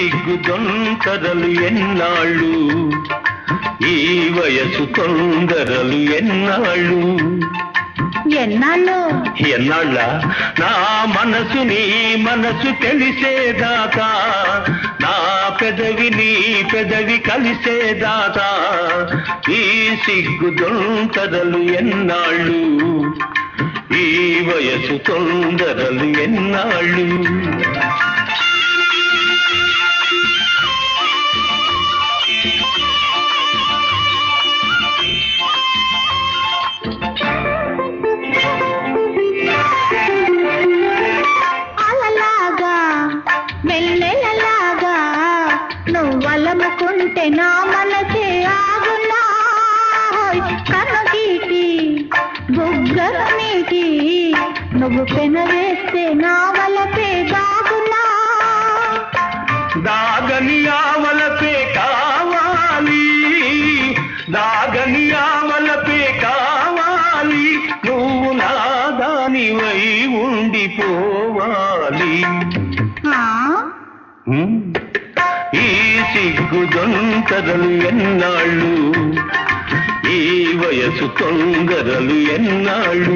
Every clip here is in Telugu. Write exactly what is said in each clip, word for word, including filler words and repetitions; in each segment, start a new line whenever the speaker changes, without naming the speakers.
సిగ్గు దొంతరలు ఎన్నాళ్ళు, ఈ వయసు తొందరలు ఎన్నాళ్ళు.
ఎన్నాళ్ళు
ఎన్నాళ్ళ నా మనసు నీ మనసు తెలిసేదాకా, నా పెదవి నీ పెదవి కలిసేదాకా, ఈ సిగ్గు దొంతరలు ఎన్నాళ్ళు, ఈ వయసు తొందరలు ఎన్నాళ్ళు.
నువ్వలముకుంటే నా మనసే ఆగునా, కనుగీటి బుగ్గల నీటి నువ్వు పెనవేస్తే నా వలపే దాగునా.
దాగని ఆవలపే కావాలి, దాగని ఆవలపే కావాలి, నువ్వు నా దానివై ఉండిపోవాలి. ఈ సిగ్గు దొంతరలు ఎన్నాళ్ళు, ఈ వయసు తొందరలు ఎన్నాళ్ళు.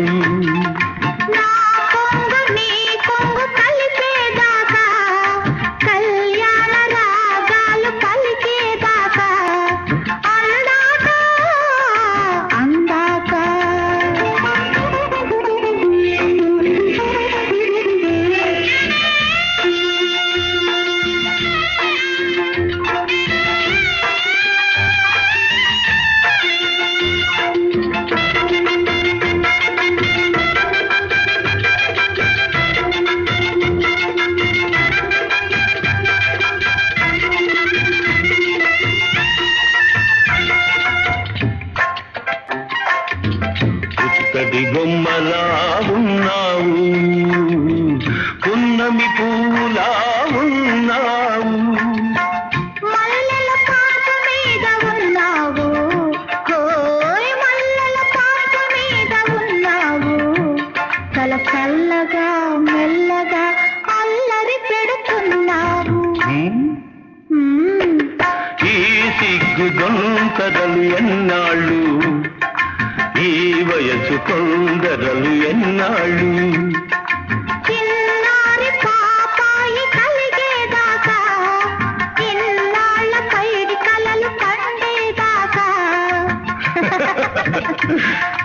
పుత్తడి బొమ్మలా ఉన్నావు, పున్నమి పూలా ఉన్నావు,
మల్లెల పాట మీద ఉన్నావు, కోరి మల్లెల పాట మీద ఉన్నావు, కల కల్లగా మెల్లగా అల్లరి పెడుతున్నావు.
ఈ సిగ్గు దొంతరలు ఎన్నాళ్ళు, ఈ వయసు తొందరలు ఎన్నాళ్ళు.
చిన్నారి పాపాయి కలిగేదాకా, ఇన్నాళ్ళ పైడి కలలు పండేదాకా.